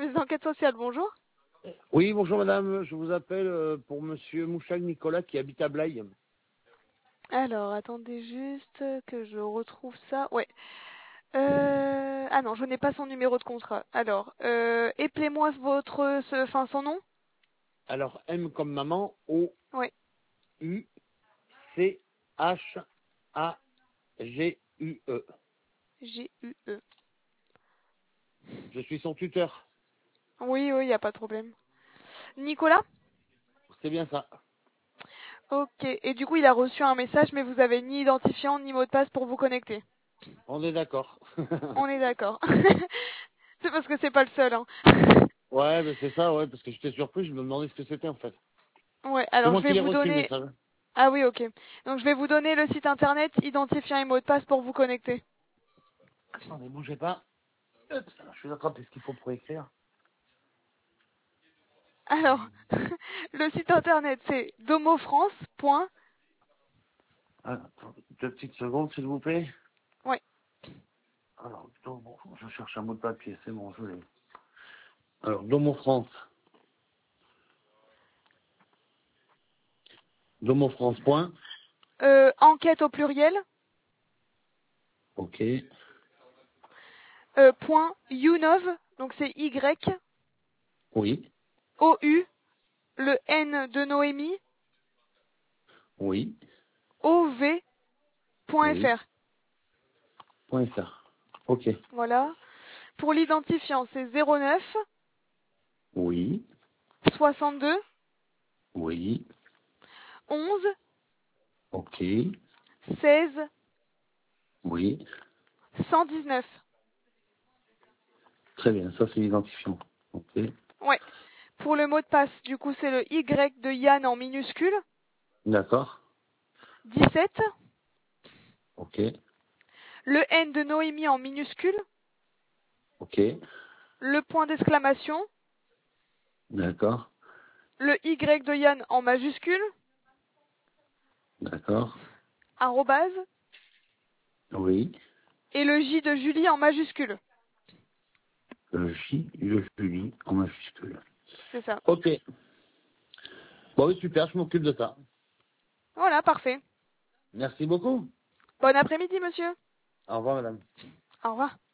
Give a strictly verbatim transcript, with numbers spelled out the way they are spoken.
service d'enquête sociale, bonjour. Oui, bonjour madame, je vous appelle euh, pour monsieur Mouchal Nicolas qui habite à Blaye. Alors, attendez juste que je retrouve ça. Ouais. Euh... Ah non, je n'ai pas son numéro de contrat. Alors, euh... appelez-moi votre, ce... enfin, son nom. Alors, M comme maman, O Oui. U C H A G U E. G U E. Je suis son tuteur. Oui, oui, il n'y a pas de problème. Nicolas? C'est bien ça. Ok. Et du coup, il a reçu un message, mais vous avez ni identifiant ni mot de passe pour vous connecter. On est d'accord. On est d'accord. C'est parce que c'est pas le seul, hein. Ouais, mais c'est ça, ouais, parce que j'étais surpris, je me demandais ce que c'était en fait. Ouais, C'est alors je moi vais qui l'ai vous reçu le donner... message. Ah oui, ok. Donc je vais vous donner le site internet, identifiant et mot de passe pour vous connecter. Attendez, bougez pas. Hop, je vais attraper ce qu'il faut pour écrire. Alors, le site internet c'est domofrance. Ah, attendez, deux petites secondes s'il vous plaît. Ouais. Alors, bon, je cherche un mot de papier, c'est bon, je l'ai. Alors, Domo France. Domofrance. Point. Euh, enquête au pluriel. Ok. Euh, point Unov, donc c'est Y, Oui. O U, le N de Noémie, Oui. O V point Oui. fr. Point fr. Ok. Voilà. Pour l'identifiant, c'est zéro neuf Oui. soixante-deux Oui. onze Ok. seize Oui. cent dix-neuf. Très bien, ça c'est l'identifiant. Ok. Ouais. Pour le mot de passe, du coup, c'est le Y de Yann en minuscule, D'accord. dix-sept, Ok. le N de Noémie en minuscule, Ok. le point d'exclamation, D'accord. le Y de Yann en majuscule, D'accord. arrobase, Oui. et le J de Julie en majuscule. Le J, le Julie en majuscule. C'est ça. Ok. Bon, oui, super, je m'occupe de ça. Voilà, parfait. Merci beaucoup. Bon après-midi, monsieur. Au revoir, madame. Au revoir.